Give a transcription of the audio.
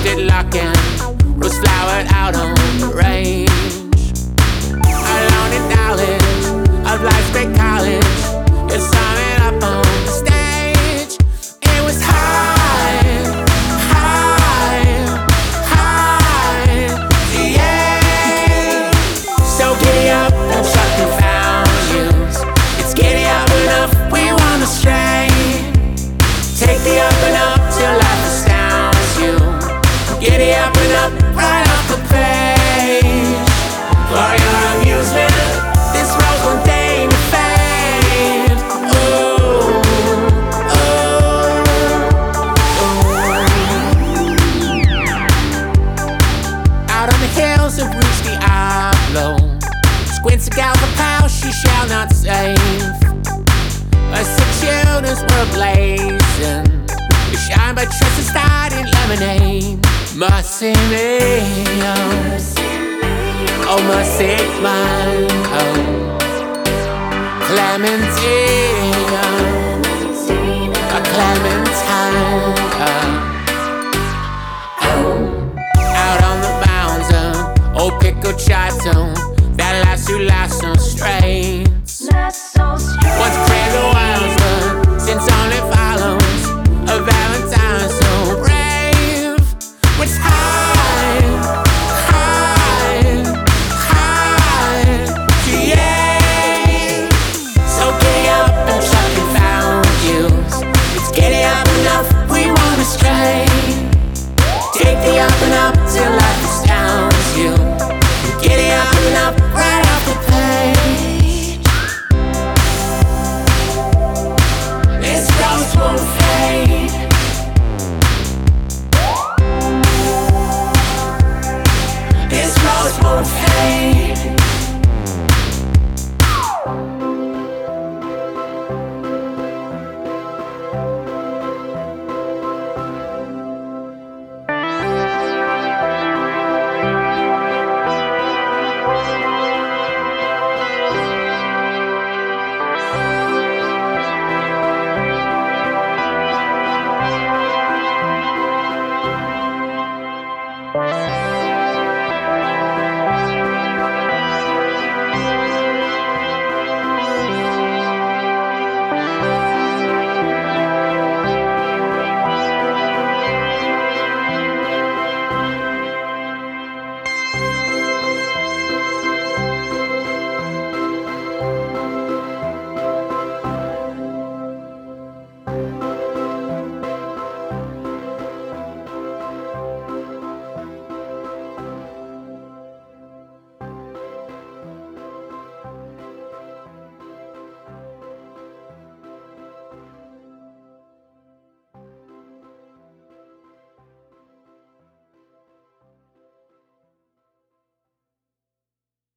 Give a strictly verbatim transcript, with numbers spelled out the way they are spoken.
left it locking. Rose flowered out on the range. Alone in knowledge of life's great college. It's summing up on the stage. It was high, high, high, yeah. So giddy up and shut the values. It's giddy up enough, we wanna stray. Take the up and up till life astounds you. Giddy up and up, right off the page. For your amusement, this rose one day to fade. Ooh, ooh, ooh. Out on the hills of Rouge Diablo, squints a gal the pow she shall not save. Her six shoulders were blazing. You shine by tresses dyed in lemonade. Mercy me, oh, oh mercy, my oh, Clementine.